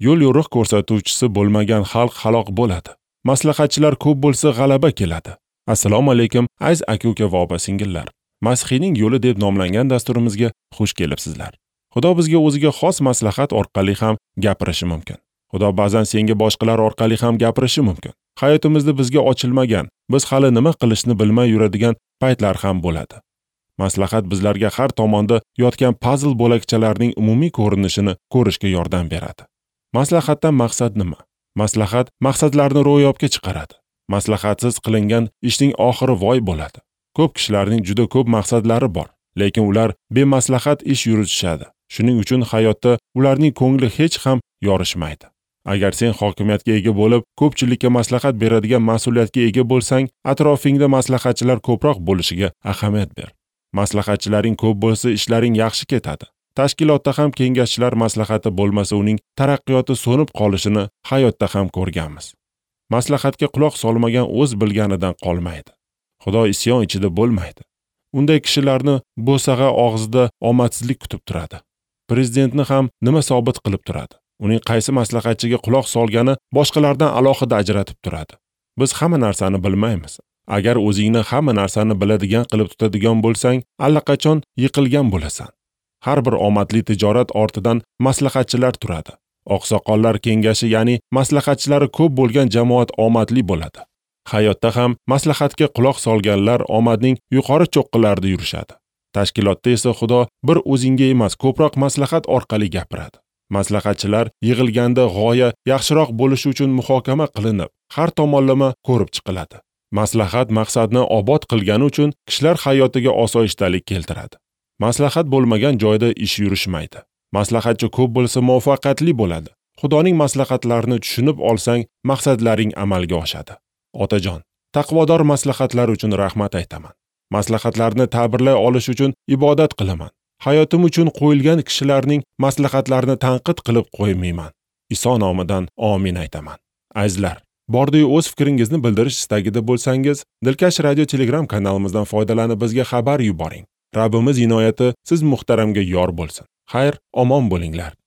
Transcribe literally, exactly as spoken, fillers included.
yo'l yo'riq ko'rsatuvchisi bo'lmagan xalq halok bo'ladi. Maslahatchilar ko'p bo'lsa g'alaba keladi. Assalomu alaykum aziz aka-uka va opa-singillar. Masihiyning yo'li deb nomlangan dasturimizga xush kelibsizlar. Xudo bizga o'ziga xos maslahat orqali ham gapirishi mumkin. Xudo ba'zan senga boshqalar orqali ham gapirishi mumkin. Hayotimizda bizga ochilmagan, biz hali nima qilishni bilmay yuradigan paytlar ham bo'ladi. Maslahat bizlarga har tomonda yotgan puzzle bo'lakchalarining umumiy ko'rinishini ko'rishga yordam beradi. Maslahatdan maqsad nima? Maslahat maqsadlarni ro'yobga chiqaradi. Maslahatsiz qilingan ishning oxiri voy bo'ladi. Ko'p kishilarning juda ko'p maqsadlari bor, lekin ular bemaslahat ish yuritishadi. Shuning uchun hayotda ularning ko'ngli hech ham yorishmaydi. Agar sen hokimiyatga ega bo'lib, ko'pchilikka maslahat beradigan mas'uliyatga ega bo'lsang, atrofingda maslahatchilar ko'proq bo'lishiga ahamiyat ber. Maslahatchilaring ko'p bo'lsa, ishlaring yaxshi ketadi. Tashkilotda ham kengashchilar maslahati bo'lmasa, uning taraqqiyoti so'nib qolishini hayotda ham ko'rganmiz. Maslahatga quloq solmagan o'z bilganidan qolmaydi. Xudo isyon ichida bo'lmaydi. Unday kishilarni bo'sag'a og'zida omadsizlik kutib turadi. Prezidentni ham nima sobit qilib turadi? Uning qaysi maslahatchiga quloq solgani boshqalardan alohida ajratib turadi. Biz hamma narsani bilmaymiz. Agar o'zingni hamma narsani biladigan qilib tutadigan bo'lsang, allaqachon yiqilgan bo'lasan. Har bir omadli tijorat ortidan maslahatchilar turadi. Oqsoqollar kengashi, ya'ni maslahatchilari ko'p bo'lgan jamoat omadli bo'ladi. Hayotda ham maslahatga quloq solganlar omadning yuqori cho'qqilarida yurishadi. Tashkilotda esa Xudo bir o'zingga emas, ko'proq maslahat orqali gapiradi. Maslahatchilar yig'ilganda g'oya yaxshiroq bo'lishi uchun muhokama qilinib, har tomonlama ko'rib chiqiladi. Maslahat maqsadni obod qilgani uchun kishilar hayotiga osoyishtalik keltiradi. Maslahat bo'lmagan joyda ish yurishmaydi. Maslahatchi ko'p bo'lsa muvaffaqiyatli bo'ladi. Xudoning maslahatlarini tushunib olsang, maqsadlaring amalga oshadi. Otajon, taqvodor maslahatlar uchun rahmat aytaman. Maslahatlarni ta'birlay olish uchun ibodat qilaman. Hayotim uchun qo'yilgan kishilarning maslahatlarini tanqid qilib qo'ymayman. Iso nomidan amin aytaman. Azizlar, bordi-yu o'z fikringizni bildirish istagida bo'lsangiz, Dilkash radio Telegram kanalimizdan foydalanib bizga xabar yuboring. Rabbimiz inoyati siz muhtaramga yor bo'lsin. Xayr, omon bo'linglar.